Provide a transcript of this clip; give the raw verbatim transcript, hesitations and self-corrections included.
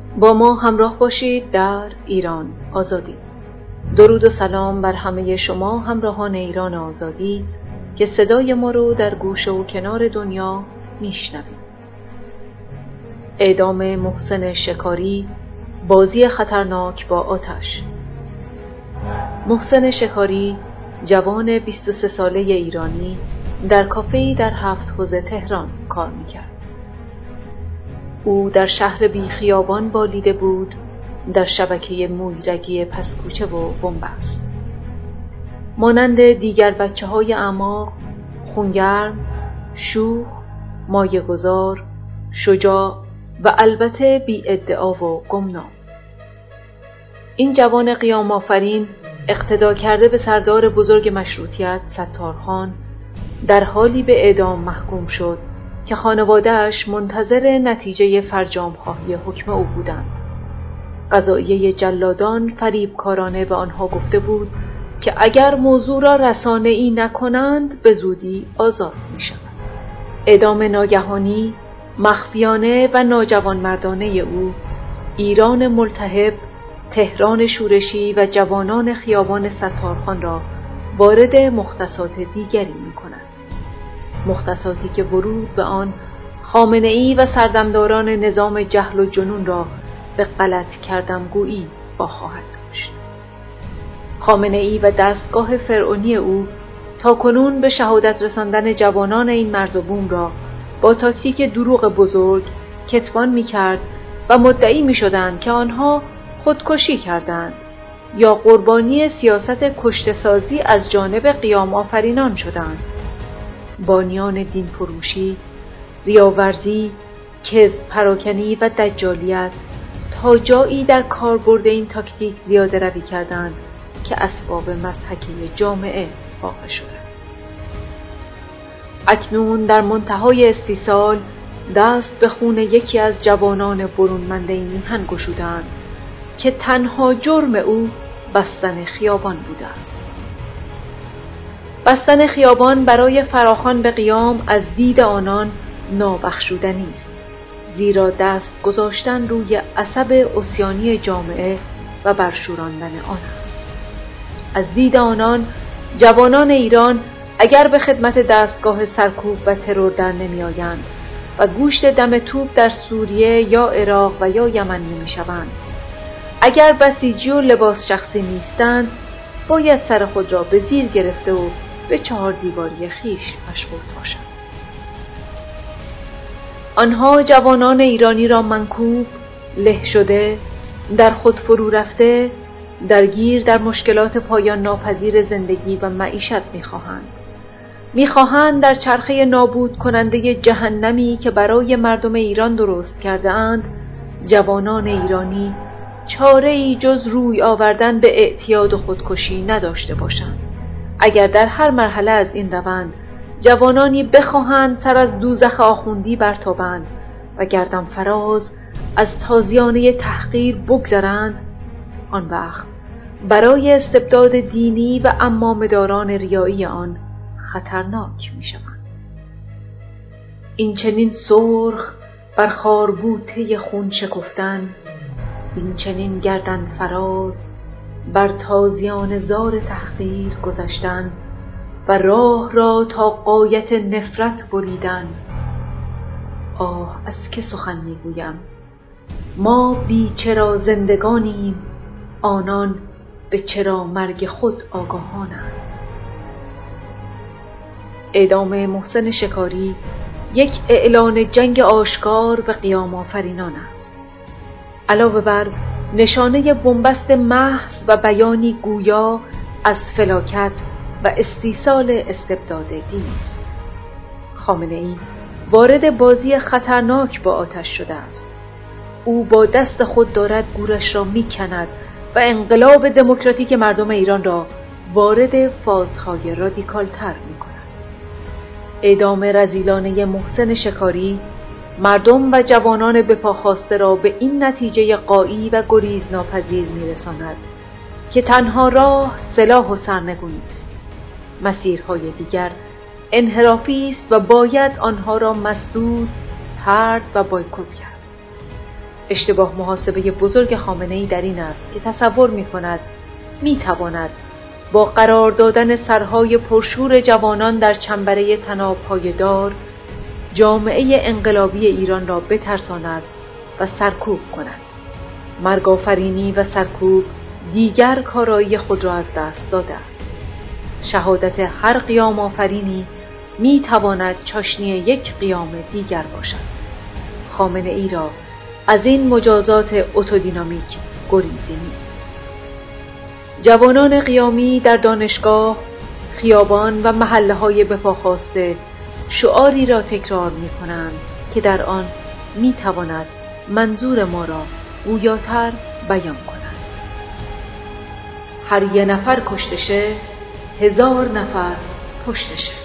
با ما همراه باشید در ایران آزادی. درود و سلام بر همه شما همراهان ایران آزادی که صدای ما رو در گوشه و کنار دنیا میشنوید. اعدام محسن شکاری، بازی خطرناک با آتش. محسن شکاری، جوان بیست و سه ساله ایرانی، در کافه‌ای در هفت حوزه تهران کار میکرد. او در شهر بی خیابان بالیده بود، در شبکه مویرگی پسکوچه و بنبست. مانند دیگر بچه های اعماق، خونگرم، شوخ، مایه‌گذار، شجاع و البته بی ادعا و گمنام. این جوان قیام آفرین اقتدا کرده به سردار بزرگ مشروطیت ستارخان در حالی به اعدام محکوم شد که خانواده‌اش منتظر نتیجه فرجام‌خواهی حکم او بودند. قضاییه جلادان فریبکارانه به آنها گفته بود که اگر موضوع را رسانه‌ای نکنند به زودی آزاد می‌شوند. اعدام ناگهانی، مخفیانه و ناجوانمردانه او، ایران ملتهب، تهران شورشی و جوانان خیابان ستارخان را وارد مختصات دیگری می‌کند. مختصاتی که ورود به آن خامنه‌ای و سردمداران نظام جهل و جنون را به غلط کردمگویی با خواهد داشت. خامنه‌ای و دستگاه فرعونی او تاکنون به شهادت رساندن جوانان این مرز و بوم را با تاکتیک دروغ بزرگ کتمان می‌کرد و مدعی می‌شدند که آنها خودکشی کردند یا قربانی سیاست کشته‌سازی از جانب قیام آفرینان شدند. بانیان دین فروشی، ریاورزی، کذب پراکنی و دجالیت تا جایی در کاربرد این تاکتیک زیاده روی کردند که اسباب مضحکه جامعه واقع شدند. اکنون در منتهای استیصال دست به خون یکی از جوانان برونمند این میهن گشودند که تنها جرم او بستن خیابان بوده است. بستن خیابان برای فراخوان به قیام از دید آنان نابخشودنی است، زیرا دست گذاشتن روی عصب عصیانی جامعه و برشوراندن آن است. از دید آنان جوانان ایران اگر به خدمت دستگاه سرکوب و ترور در نمی آیند و گوشت دم توپ در سوریه یا عراق و یا یمن نمی شوند، اگر بسیجی و لباس شخصی نیستند، باید سر خود را به زیر گرفته و به چهار دیواری خیش مشغول باشند. آنها جوانان ایرانی را منکوب، له شده، در خود فرو رفته، درگیر در مشکلات پایان ناپذیر زندگی و معیشت می‌خواهند. می‌خواهند در چرخه نابود کننده جهنمی که برای مردم ایران درست کرده اند، جوانان ایرانی چاره‌ای جز روی آوردن به اعتیاد و خودکشی نداشته باشند. اگر در هر مرحله از این روند جوانانی بخواهند سر از دوزخ آخوندی برتابند و گردن فراز از تازیانه تحقیر بگذرند، آن وقت برای استبداد دینی و عمامه‌داران ریایی آن خطرناک می شوند. این چنین سرخ بر خاربوته خون شکفتن، این چنین گردن فراز بر تازیان زار تحقیر گذشتن و راه را تا غایت نفرت بریدن. آه از که سخن میگویم، ما بی چرا زندگانیم، آنان به چرا مرگ خود آگاهانند. اعدام محسن شکاری یک اعلان جنگ آشکار به قیام آفرینان است. علاوه بر نشانه بنبست محض و بیانی گویا از فلاکت و استیصال استبداد دینی است. خامنه‌ای وارد بازی خطرناک با آتش شده است. او با دست خود دارد گورش را می‌کند و انقلاب دموکراتیک مردم ایران را وارد فازهای رادیکال تر می‌کند. اعدام رذیلانه محسن شکاری مردم و جوانان بپاخاسته را به این نتیجه غایی و گریز ناپذیر می‌رساند که تنها راه سلاح و سرنگونی است. مسیرهای دیگر انحرافی است و باید آنها را مسدود، طرد و بایکوت کرد. اشتباه محاسبه بزرگ خامنه‌ای در این است که تصور می‌کند می‌تواند با قرار دادن سرهای پرشور جوانان در چنبره طناب پایه‌دار جامعه انقلابی ایران را بترساند و سرکوب کند. مرگ‌آفرینی و سرکوب دیگر کارایی خود را از دست داده است. شهادت هر قیام آفرینی می تواند چاشنی یک قیام دیگر باشد. خامنه ای را از این مجازات اتودینامیک گریزی نیست. جوانان قیامی در دانشگاه، خیابان و محله‌های بپاخاسته شعاری را تکرار می کنند که در آن می تواند منظور ما را گویاتر بیان کند. هر یه نفر کشته شه، هزار نفر پشتشه.